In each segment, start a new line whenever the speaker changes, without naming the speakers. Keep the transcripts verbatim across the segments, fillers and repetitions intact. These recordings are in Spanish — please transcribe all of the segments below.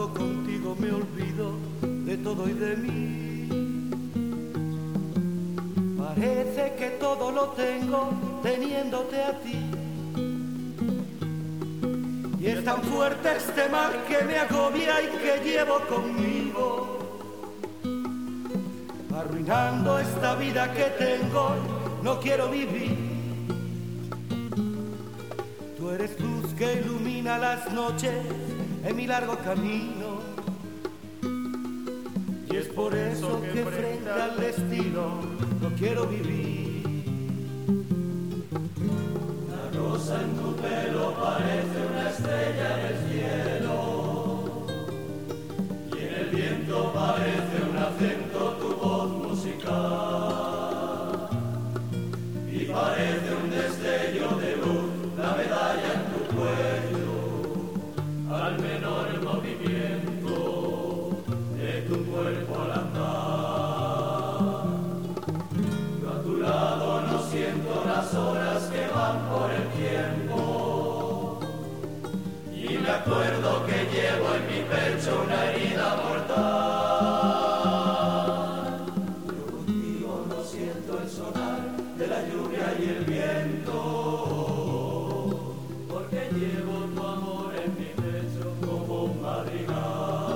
Cuando contigo me olvido de todo y de mí, parece que todo lo tengo teniéndote a ti. Y es tan fuerte este mal que me agobia y que llevo conmigo, arruinando esta vida que tengo, no quiero vivir. Tú eres luz que ilumina las noches en mi largo camino, y es por eso que frente al destino no quiero vivir.
La rosa en tu pelo parece una estrella en el cielo, y en el viento parece un acento tu voz musical, y parece un destello de luz la medalla en tu cuello, al menor movimiento de tu cuerpo al andar. Yo a tu lado no siento las horas que van por el tiempo, y me acuerdo que llevo en mi pecho una herida mortal. Yo contigo no siento el sonar de la lluvia y el viento, porque llevo tu amor en mi pecho como un madrigal.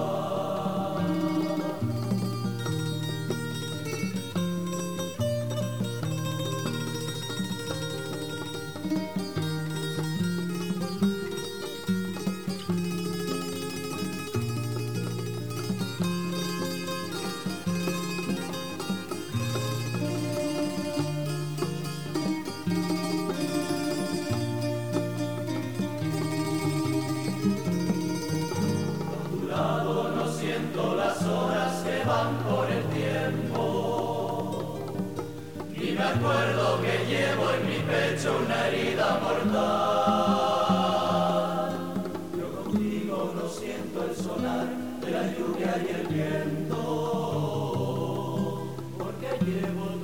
Siento las horas que van por el tiempo, y me acuerdo que llevo en mi pecho una herida mortal. Yo contigo no siento el sonar de la lluvia y el viento, porque llevo